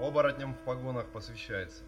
Оборотням в погонах посвящается.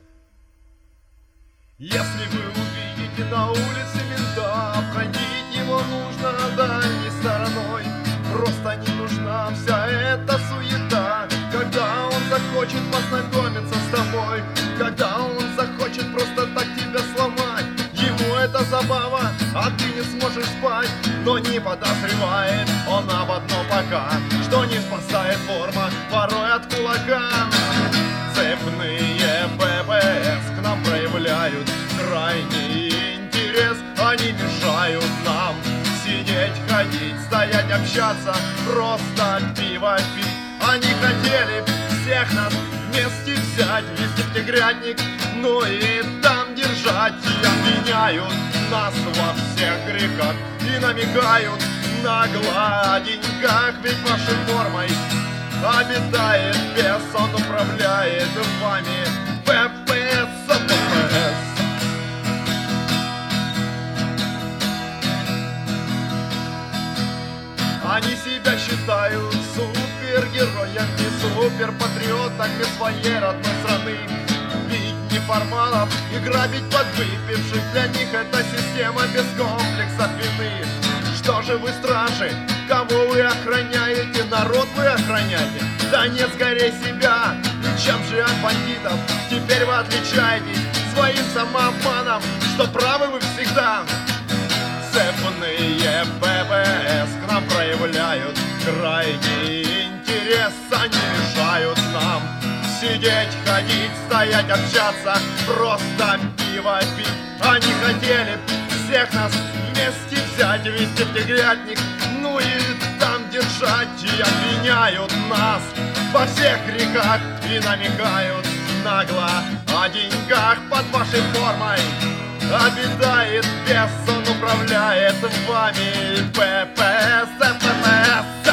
Если вы увидите на улице мента, обходить его нужно дальней стороной. Просто не нужна вся эта суета, когда он захочет познакомиться с тобой, когда он захочет просто так тебя сломать. Ему это забава, а ты не сможешь спать. Но не подозревает он об одном пока, что не спасает форма порой от кулака. Цепные ППС к нам проявляют крайний интерес. Они мешают нам сидеть, ходить, стоять, общаться, просто пиво пить. Они хотели всех нас вместе взять, везти в тигрятник, ну и там держать. И обвиняют нас во всех грехах и намекают на гладеньках. Ведь вашей формой обитает бес, он управляет вами. ППС, ППС. Они себя считают супергероями, суперпатриотами своей родной страны. Бить неформалов и грабить подвыпивших, для них это система без комплексов вины. Что же вы, стражи, кого вы охраняете? Народ вы охраняете? Да нет, скорее себя. И чем же от бандитов теперь вы отличаетесь своим самообманом, что правы вы всегда? Цепные ППС к нам проявляют крайний интерес. Они мешают нам сидеть, ходить, стоять, общаться, просто пиво пить. Они хотели всех нас вместе взять, везти в тигрятник, ну и там держать. И обвиняют нас во всех грехах и намекают нагло о деньгах. Под вашей формой обитает бес, он управляет вами. ППС, ППС.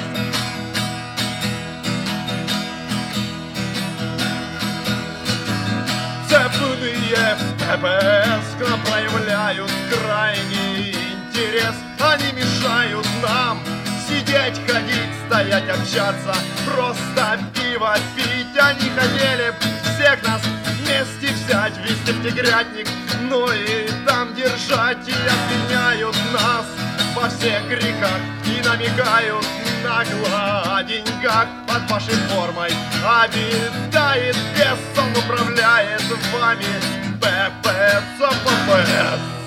Цепные ППС к нам проявляют крайний интерес. Они мешают нам сидеть, ходить, стоять, общаться, просто пиво пить. Они хотели всех нас вместе взять, везти в тигрятник, ну и там держать. И обвиняют нас во всех грехах и намекают на гладеньках. Под вашей формой обитает бес, он управляет вами. ППС, ППС.